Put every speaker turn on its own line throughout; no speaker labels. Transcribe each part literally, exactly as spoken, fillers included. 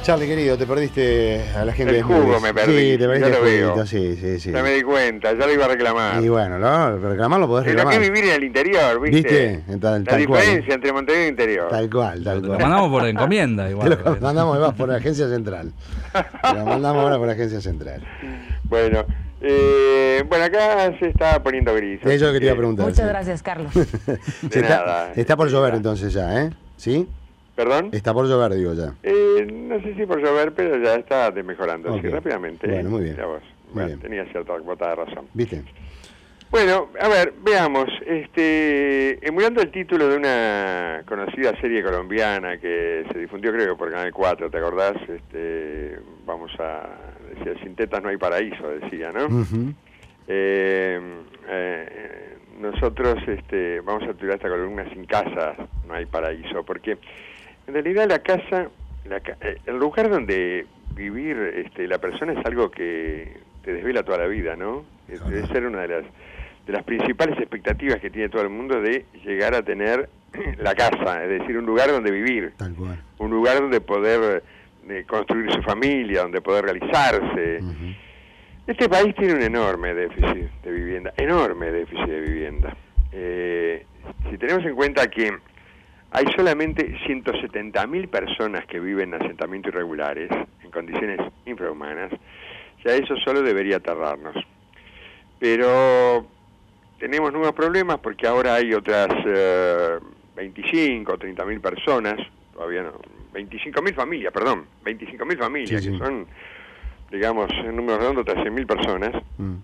Charlie, querido, te perdiste a la gente
el
de
jugo
Smoothies.
me perdí.
Sí, te perdiste
ya
el
lo veo.
juguito, sí, sí, sí.
Ya me di cuenta, ya lo iba a reclamar.
Y bueno, ¿no? reclamarlo podés
Pero
reclamar.
que vivir en el interior, ¿viste?
¿Viste? Tal,
La
tal
diferencia
cual.
entre Montevideo y el interior.
Tal cual, tal
Te
cual.
lo mandamos por encomienda igual.
Te lo mandamos además por la agencia central. Te lo mandamos ahora por la agencia central.
Bueno, eh, bueno, acá se está poniendo gris.
Eso es lo que te iba a preguntar.
Muchas
sí.
gracias, Carlos.
Se
De
está,
nada.
está por llover entonces ya, ¿eh? ¿Sí?
¿Perdón?
Está por llover, digo ya.
Eh, no sé si por llover, pero ya está mejorando,
Ok.
sí, rápidamente.
Bueno, muy bien.
Mirá vos.
Muy
Bueno,
bien.
tenía cierta cuota de razón.
¿Viste?
Bueno, a ver, veamos. Este, emulando el título de una conocida serie colombiana que se difundió, creo que por Canal cuatro, ¿te acordás? Este, vamos a decía, sin tetas no hay paraíso, decía, ¿no?
Uh-huh.
eh, eh, nosotros este, vamos a titular esta columna Sin casa no hay paraíso, porque en realidad la casa, la, el lugar donde vivir este, la persona es algo que te desvela toda la vida, ¿no? Claro. Debe ser una de las de las principales expectativas que tiene todo el mundo de llegar a tener la casa, es decir, un lugar donde vivir,
Tal cual.
un lugar donde poder eh, construir su familia, donde poder realizarse. Uh-huh. Este país tiene un enorme déficit de vivienda, enorme déficit de vivienda. Eh, si tenemos en cuenta que hay solamente ciento setenta mil personas que viven en asentamientos irregulares, en condiciones infrahumanas, ya eso solo debería aterrarnos. Pero tenemos nuevos problemas porque ahora hay otras eh, veinticinco o treinta mil personas, todavía no, veinticinco mil familias, perdón, veinticinco mil familias, sí, sí. que son, digamos, en número redondo, trece mil personas, mm.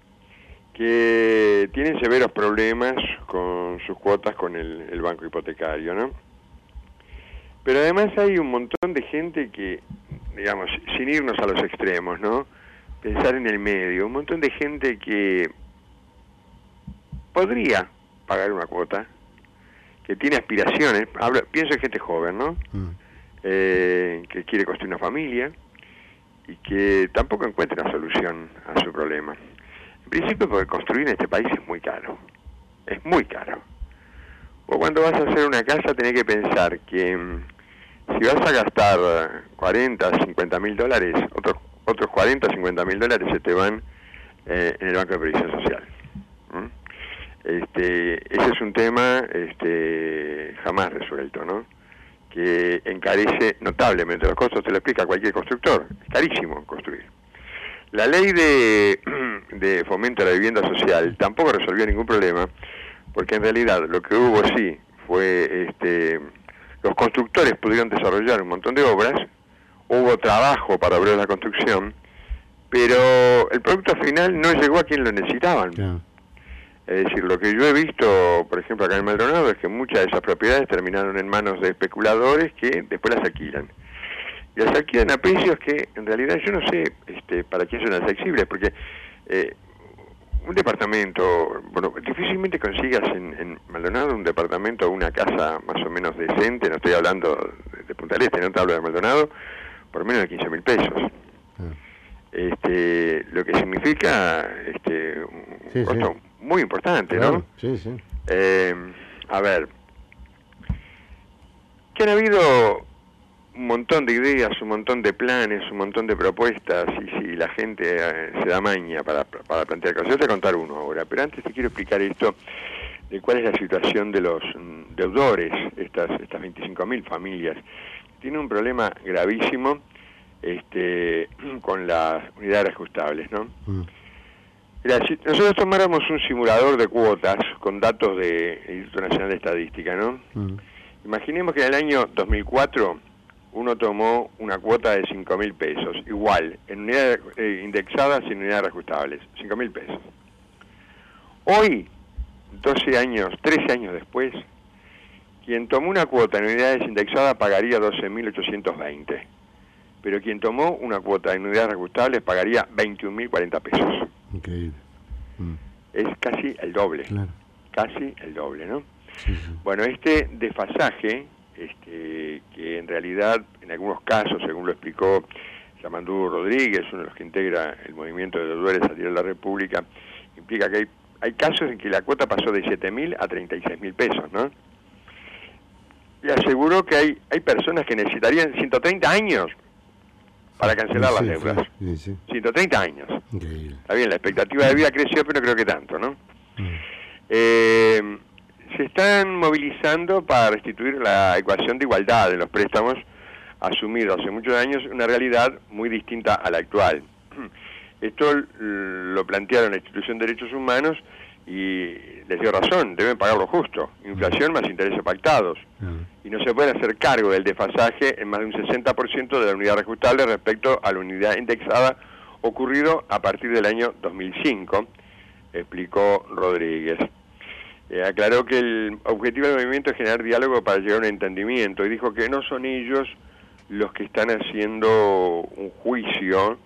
que tienen severos problemas con sus cuotas con el, el banco hipotecario, ¿no? Pero además hay un montón de gente que, digamos, sin irnos a los extremos, ¿no? Pensar en el medio, un montón de gente que podría pagar una cuota, que tiene aspiraciones, hablo, pienso en gente joven, ¿no? Mm. Eh, que quiere construir una familia y que tampoco encuentra una solución a su problema. En principio porque construir en este país es muy caro, es muy caro. O cuando vas a hacer una casa tenés que pensar que mm, si vas a gastar cuarenta, cincuenta mil dólares, otros, otros cuarenta, cincuenta mil dólares se te van eh, en el Banco de Previsión Social. ¿Mm? Este, ese es un tema este, jamás resuelto, ¿no? Que encarece notablemente los costos, te lo explica cualquier constructor, es carísimo construir. La ley de, de fomento de la vivienda social tampoco resolvió ningún problema, porque en realidad lo que hubo sí fue, este, los constructores pudieron desarrollar un montón de obras, hubo trabajo para obrar la construcción, pero el producto final no llegó a quien lo necesitaban. Yeah. Es decir, lo que yo he visto, por ejemplo, acá en Maldonado, es que muchas de esas propiedades terminaron en manos de especuladores que después las alquilan. Y las alquilan a precios que, en realidad, yo no sé este, para qué son accesibles, porque eh, un departamento, bueno, difícilmente consigas en, en Maldonado un departamento o una casa más o menos decente, no estoy hablando de, de Punta del Este, no te hablo de Maldonado, por menos de quince mil pesos. Ah. Este, lo que significa este, un sí, costo sí. muy importante, claro, ¿no?
Sí, sí.
Eh, a ver, que han habido un montón de ideas, un montón de planes, un montón de propuestas, y si la gente eh, se da maña para, para plantear cosas. Yo te voy a contar uno ahora, pero antes te quiero explicar esto, de cuál es la situación de los mm, deudores, estas, estas veinticinco mil familias. Tienen un problema gravísimo este, con las unidades ajustables, ¿no? Mm. Mira, si nosotros tomáramos un simulador de cuotas con datos del Instituto Nacional de Estadística, ¿no? Mm. Imaginemos que en el año dos mil cuatro uno tomó una cuota de cinco mil pesos, igual, en unidades eh, indexadas y en unidades ajustables, cinco mil pesos. Hoy, doce años, trece años después, quien tomó una cuota en unidades indexadas pagaría doce mil ochocientos veinte, pero quien tomó una cuota en unidades ajustables pagaría veintiún mil cuarenta pesos.
Increíble. Mm.
Es casi el doble, claro. Casi el doble, ¿no? Sí, sí. Bueno, este desfasaje, este, que en realidad, en algunos casos, según lo explicó Yamandú Rodríguez, uno de los que integra el movimiento de deudores a nivel de la República, implica que hay, hay casos en que la cuota pasó de siete mil a treinta y seis mil pesos, ¿no? Y aseguró que hay, hay personas que necesitarían ciento treinta años para cancelar
sí,
las
sí,
deudas.
Sí, sí.
ciento treinta años.
Increíble.
Está bien, la expectativa de vida creció, pero no creo que tanto, ¿no?
Mm.
Eh, se están movilizando para restituir la ecuación de igualdad de los préstamos asumidos hace muchos años, una realidad muy distinta a la actual. Esto lo plantearon la Institución de Derechos Humanos y les dio razón, deben pagar lo justo, inflación más intereses pactados, y no se pueden hacer cargo del desfasaje en más de un sesenta por ciento de la unidad reajustable respecto a la unidad indexada ocurrido a partir del año dos mil cinco, explicó Rodríguez. Eh, aclaró que el objetivo del movimiento es generar diálogo para llegar a un entendimiento y dijo que no son ellos los que están haciendo un juicio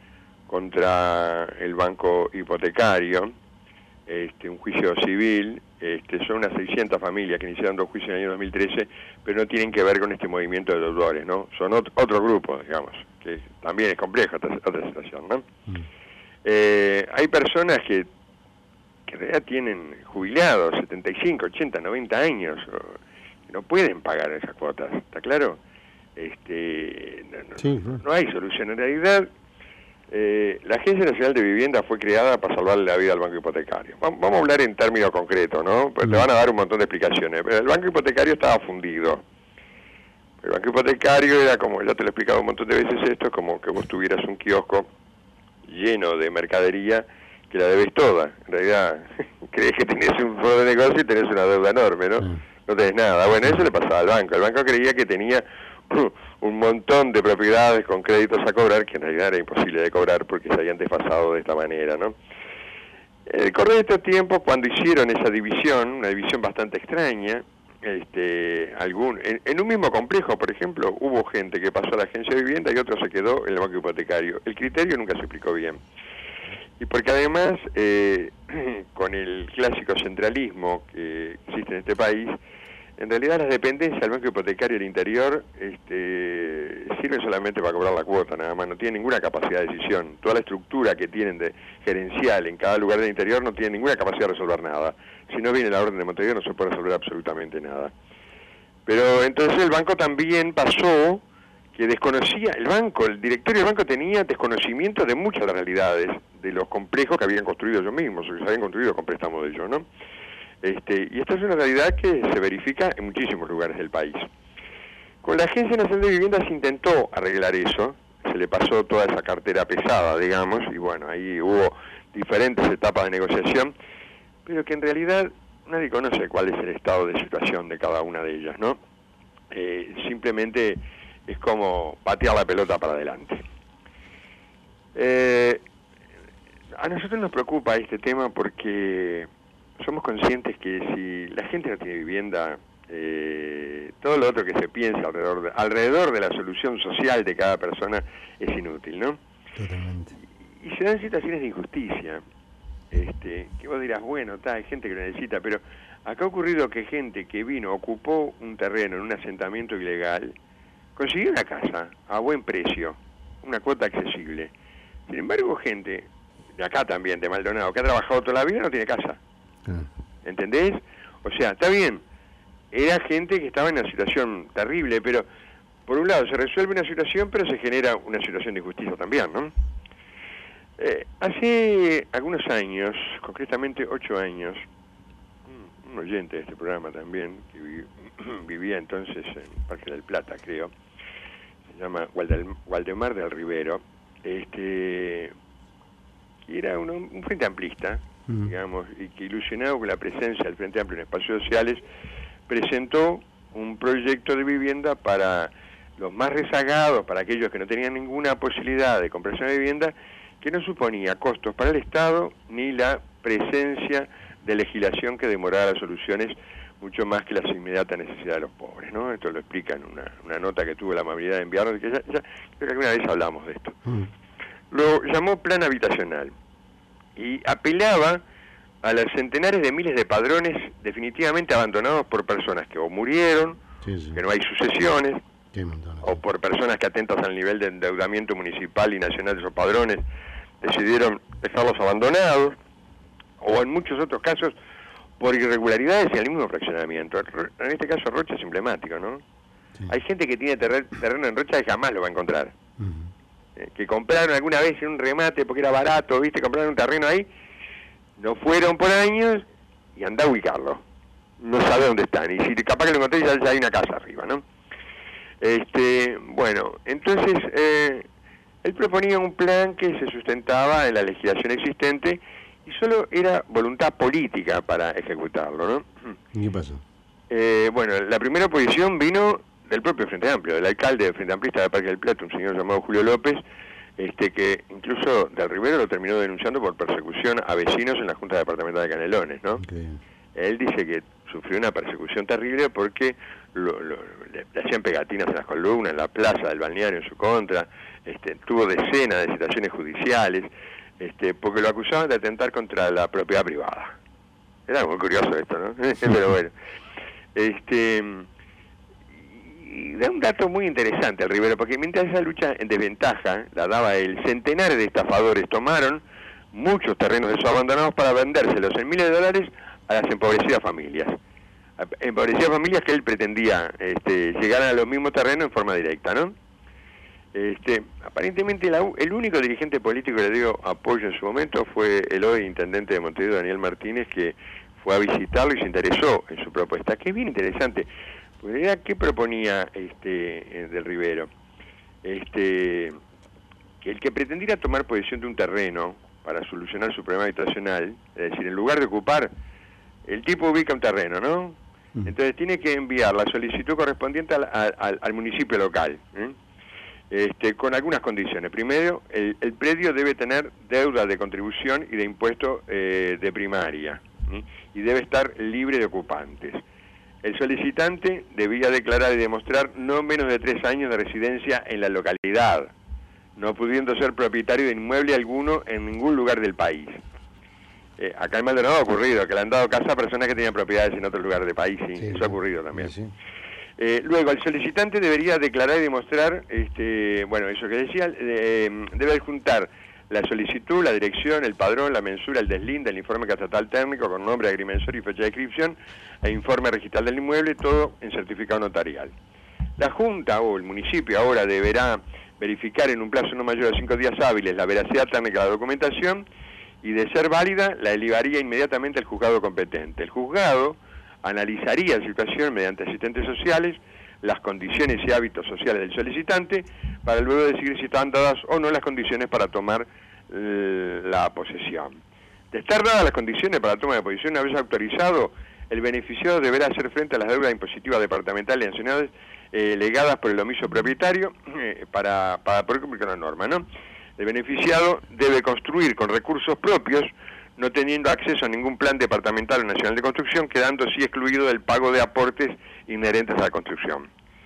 contra el banco hipotecario, este, un juicio civil. Este, son unas seiscientas familias que iniciaron dos juicios en el año dos mil trece, pero no tienen que ver con este movimiento de deudores, ¿no? Son ot otro grupo, digamos, que también es compleja otra, otra situación, ¿no? Mm. Eh, hay personas que, que en realidad tienen jubilados, setenta y cinco, ochenta, noventa años, o, que no pueden pagar esas cuotas, ¿está claro? Este, no, no, sí, claro. No hay solución. En realidad, eh, la Agencia Nacional de Vivienda fue creada para salvarle la vida al banco hipotecario. Vamos, vamos a hablar en términos concretos, ¿no? Pues mm. te van a dar un montón de explicaciones. Pero el banco hipotecario estaba fundido. El banco hipotecario era como, ya te lo he explicado un montón de veces esto, como que vos tuvieras un kiosco lleno de mercadería que la debes toda. En realidad, crees que tenés un fondo de negocio y tenés una deuda enorme, ¿no? Mm. No tenés nada. Bueno, eso le pasaba al banco. El banco creía que tenía un montón de propiedades con créditos a cobrar, que en realidad era imposible de cobrar porque se habían desfasado de esta manera, ¿no? El correr de estos tiempos, cuando hicieron esa división, una división bastante extraña, este, algún, en, en un mismo complejo, por ejemplo, hubo gente que pasó a la agencia de vivienda y otro se quedó en el banco hipotecario. El criterio nunca se explicó bien. Y porque además, eh, con el clásico centralismo que existe en este país, en realidad las dependencias del banco hipotecario del interior este, sirven solamente para cobrar la cuota, nada más, no tienen ninguna capacidad de decisión. Toda la estructura que tienen de gerencial en cada lugar del interior no tiene ninguna capacidad de resolver nada. Si no viene la orden de Montevideo no se puede resolver absolutamente nada. Pero entonces el banco también pasó que desconocía, el banco, el directorio del banco tenía desconocimiento de muchas realidades de los complejos que habían construido ellos mismos, o que se habían construido con préstamos de ellos, ¿no? Este, y esta es una realidad que se verifica en muchísimos lugares del país. Con la Agencia Nacional de Vivienda se intentó arreglar eso, se le pasó toda esa cartera pesada, digamos, y bueno, ahí hubo diferentes etapas de negociación, pero que en realidad nadie conoce cuál es el estado de situación de cada una de ellas, ¿no? Eh, simplemente es como patear la pelota para adelante. Eh, a nosotros nos preocupa este tema porque somos conscientes que si la gente no tiene vivienda, eh, todo lo otro que se piensa alrededor de, alrededor de la solución social de cada persona es inútil, ¿no?
Totalmente.
Y, y se dan situaciones de injusticia, este, que vos dirás, bueno, está, hay gente que lo necesita, pero acá ha ocurrido que gente que vino, ocupó un terreno en un asentamiento ilegal, consiguió una casa a buen precio, una cuota accesible. Sin embargo, gente de acá también, de Maldonado, que ha trabajado toda la vida, no tiene casa. ¿Entendés? O sea, está bien, era gente que estaba en una situación terrible, pero por un lado se resuelve una situación, pero se genera una situación de injusticia también, ¿no? Eh, hace algunos años, concretamente ocho años, un oyente de este programa también, que vi, vivía entonces en Parque del Plata, creo, se llama Waldemar del Rivero, este, que era un, un frente amplista, digamos, y que ilusionado con la presencia del Frente Amplio en espacios sociales, presentó un proyecto de vivienda para los más rezagados, para aquellos que no tenían ninguna posibilidad de comprarse una vivienda, que no suponía costos para el Estado ni la presencia de legislación que demorara las soluciones mucho más que las inmediatas necesidades de los pobres, ¿no? Esto lo explica en una, una nota que tuve la amabilidad de enviarnos, que ya, ya creo que alguna vez hablamos de esto. Mm. Lo llamó Plan Habitacional y apelaba a los centenares de miles de padrones definitivamente abandonados por personas que o murieron, sí, sí. que no hay sucesiones, sí, o por personas que atentas al nivel de endeudamiento municipal y nacional de esos padrones decidieron dejarlos abandonados, o en muchos otros casos por irregularidades en el mismo fraccionamiento. En este caso Rocha es emblemático, ¿no? Sí. Hay gente que tiene terreno en Rocha y jamás lo va a encontrar. Uh-huh. eh, que compraron alguna vez en un remate porque era barato, viste, compraron un terreno ahí, no fueron por años y anda a ubicarlo. No sabe dónde están, y si capaz que lo encontré ya, ya hay una casa arriba, ¿no? Este, bueno, entonces eh, él proponía un plan que se sustentaba en la legislación existente y solo era voluntad política para ejecutarlo, ¿no?
¿Y qué pasó?
Eh, bueno, la primera oposición vino del propio Frente Amplio, del alcalde del Frente Amplista de Parque del Plata, un señor llamado Julio López, este que incluso Del Rivero lo terminó denunciando por persecución a vecinos en la Junta Departamental de Canelones, ¿no? Okay. Él dice que sufrió una persecución terrible porque lo, lo, le, le hacían pegatinas en las columnas, en la plaza del balneario en su contra, este, tuvo decenas de citaciones judiciales, este, porque lo acusaban de atentar contra la propiedad privada. Era muy curioso esto, ¿no? Pero bueno, este, y da un dato muy interesante el Rivero, porque mientras esa lucha en desventaja la daba él, centenares de estafadores tomaron muchos terrenos de esos abandonados para vendérselos en miles de dólares a las empobrecidas familias. Empobrecidas familias que él pretendía este, llegar a los mismos terrenos en forma directa, ¿no? Este, aparentemente la, el único dirigente político que le dio apoyo en su momento fue el hoy intendente de Montevideo, Daniel Martínez, que fue a visitarlo y se interesó en su propuesta, que es bien interesante, porque era ¿qué proponía este Del Rivero? Este, que el que pretendiera tomar posesión de un terreno para solucionar su problema habitacional, es decir, en lugar de ocupar, el tipo ubica un terreno, ¿no? Entonces tiene que enviar la solicitud correspondiente al, al, al municipio local, ¿eh? Este, con algunas condiciones. Primero, el, el predio debe tener deuda de contribución y de impuesto eh, de primaria, ¿sí? Y debe estar libre de ocupantes. El solicitante debía declarar y demostrar no menos de tres años de residencia en la localidad, no pudiendo ser propietario de inmueble alguno en ningún lugar del país. Eh, acá en Maldonado ha ocurrido que le han dado casa a personas que tenían propiedades en otro lugar del país, sí, sí, eso sí, ha ocurrido también. Sí, sí. Eh, luego, el solicitante debería declarar y demostrar, este, bueno, eso que decía, eh, debe adjuntar la solicitud, la dirección, el padrón, la mensura, el deslinde, el informe catatal técnico con nombre, agrimensor y fecha de inscripción, e informe registral del inmueble, todo en certificado notarial. La Junta o el municipio ahora deberá verificar en un plazo no mayor a cinco días hábiles la veracidad técnica de la documentación y, de ser válida, la elevaría inmediatamente al juzgado competente. El juzgado analizaría la situación mediante asistentes sociales, las condiciones y hábitos sociales del solicitante, para luego decidir si están dadas o no las condiciones para tomar eh, la posesión. De estar dadas las condiciones para la toma de posesión, una vez autorizado, el beneficiado deberá hacer frente a las deudas impositivas departamentales y nacionales eh, legadas por el omiso propietario eh, para, para poder cumplir con la norma, ¿no? El beneficiado debe construir con recursos propios, no teniendo acceso a ningún plan departamental o nacional de construcción, quedando así excluido del pago de aportes inherentes a la construcción.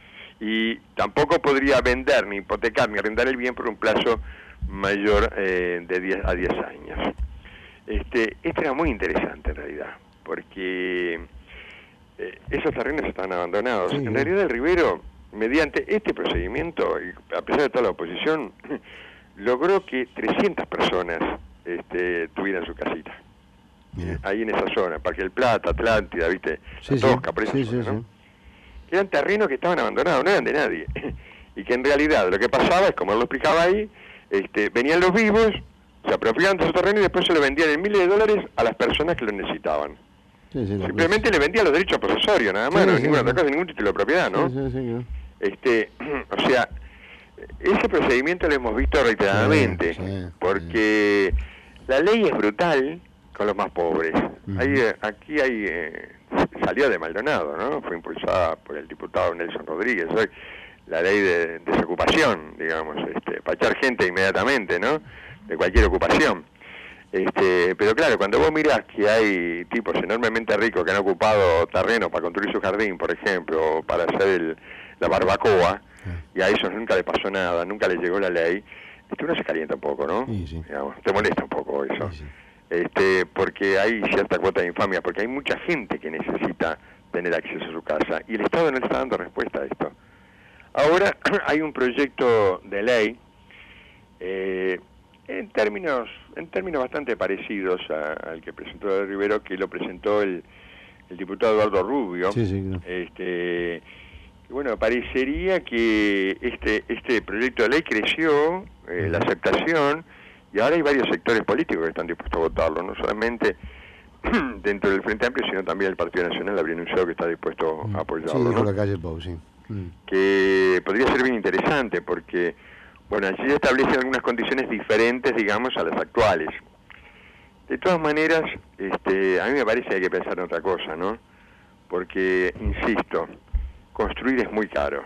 Y tampoco podría vender, ni hipotecar, ni arrendar el bien por un plazo mayor eh, de diez a diez años. Este, esto era muy interesante en realidad, porque eh, esos terrenos estaban abandonados. Sí, en realidad el Rivero, mediante este procedimiento, y a pesar de toda la oposición, logró que trescientas personas Este, tuvieran su casita. Bien. Ahí en esa zona, Parque del Plata, Atlántida, viste, sí, Tosca, sí, por esa sí, zona, sí, ¿no? Sí. Eran terrenos que estaban abandonados, no eran de nadie. Y que en realidad lo que pasaba es, como él lo explicaba ahí, este, venían los vivos, se apropiaban de esos terrenos y después se lo vendían en miles de dólares a las personas que lo necesitaban. Sí, sí, simplemente le vendían los derechos posesorios, nada más, sí, no sí, ninguna sí. otra cosa, ningún título de propiedad, ¿no? Sí, sí, sí, sí. Este, o sea, ese procedimiento lo hemos visto reiteradamente, sí, sí, porque sí. La ley es brutal con los más pobres. Uh-huh. Hay, aquí hay eh, salió de Maldonado, ¿no? Fue impulsada por el diputado Nelson Rodríguez. Hoy, la ley de desocupación, digamos, este, para echar gente inmediatamente, ¿no? De cualquier ocupación. Este, pero claro, cuando vos mirás que hay tipos enormemente ricos que han ocupado terreno para construir su jardín, por ejemplo, o para hacer el, la barbacoa, uh-huh. Y a esos nunca les pasó nada, nunca les llegó la ley. Este, uno se calienta un poco, ¿no? Sí, sí. Digamos, te molesta un poco eso. Sí, sí. Este, porque hay cierta cuota de infamia, porque hay mucha gente que necesita tener acceso a su casa y el Estado no le está dando respuesta a esto. Ahora hay un proyecto de ley eh, en términos en términos bastante parecidos a, al que presentó Del Rivero, que lo presentó el, el diputado Eduardo Rubio, sí, sí, no. este, Bueno, parecería que este este proyecto de ley creció, eh, la aceptación, y ahora hay varios sectores políticos que están dispuestos a votarlo, no solamente dentro del Frente Amplio, sino también el Partido Nacional habría anunciado que está dispuesto a apoyarlo.
Sí, dijo
¿no?
la calle Pou, sí. Mm.
Que podría ser bien interesante porque, bueno, allí se establecen algunas condiciones diferentes, digamos, a las actuales. De todas maneras, este, a mí me parece que hay que pensar en otra cosa, ¿no? Porque, insisto, construir es muy caro.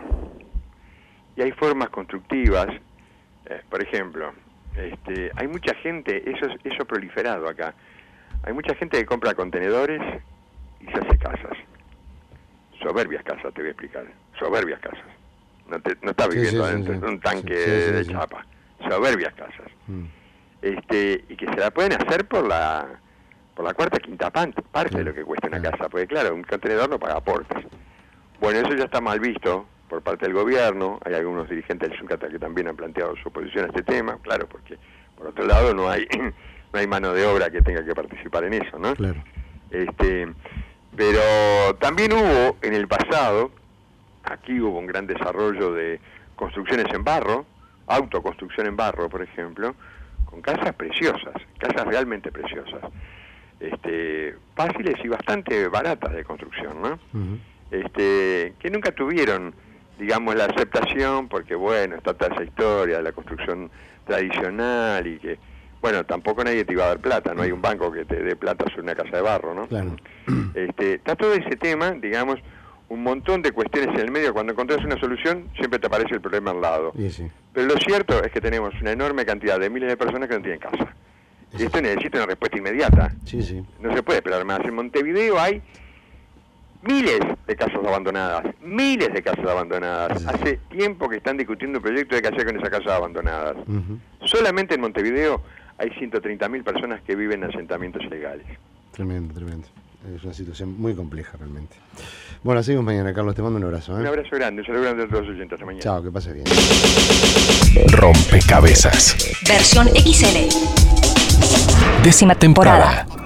Y hay formas constructivas, eh, por ejemplo, este, hay mucha gente, eso eso proliferado acá, hay mucha gente que compra contenedores y se hace casas. Soberbias casas, te voy a explicar. Soberbias casas. No, te, no está viviendo sí, sí, adentro sí, de un tanque sí, sí, de sí, chapa. Sí. Soberbias casas. Mm. Este, y que se la pueden hacer por la por la cuarta quinta parte sí, de lo que cuesta una sí. casa. Porque claro, un contenedor no paga aportes. Bueno, eso ya está mal visto por parte del gobierno. Hay algunos dirigentes del Zucata que también han planteado su oposición a este tema. Claro, porque por otro lado no hay no hay mano de obra que tenga que participar en eso, ¿no?
Claro.
Este, pero también hubo en el pasado, aquí hubo un gran desarrollo de construcciones en barro, autoconstrucción en barro, por ejemplo, con casas preciosas, casas realmente preciosas, este, fáciles y bastante baratas de construcción, ¿no? Uh-huh. Este, que nunca tuvieron, digamos, la aceptación, porque bueno, está toda esa historia de la construcción tradicional y que, bueno, tampoco nadie te iba a dar plata, no hay un banco que te dé plata sobre una casa de barro, ¿no?
Claro.
Este, está todo ese tema, digamos, un montón de cuestiones en el medio. Cuando encontrás una solución, siempre te aparece el problema al lado.
Sí, sí.
Pero lo cierto es que tenemos una enorme cantidad de miles de personas que no tienen casa. Y esto necesita una respuesta inmediata.
Sí, sí.
No se puede esperar más. En Montevideo hay miles de casas abandonadas, miles de casas abandonadas. Sí. Hace tiempo que están discutiendo un proyecto de qué hacer con esas casas abandonadas. Uh-huh. Solamente en Montevideo hay ciento treinta mil personas que viven en asentamientos ilegales.
Tremendo, tremendo. Es una situación muy compleja realmente. Bueno, seguimos mañana, Carlos. Te mando un abrazo. ¿eh?
Un abrazo grande. Un saludo grande a todos los oyentes. Hasta mañana.
Chao, que pase bien.
Rompecabezas.
Versión X L.
Décima temporada.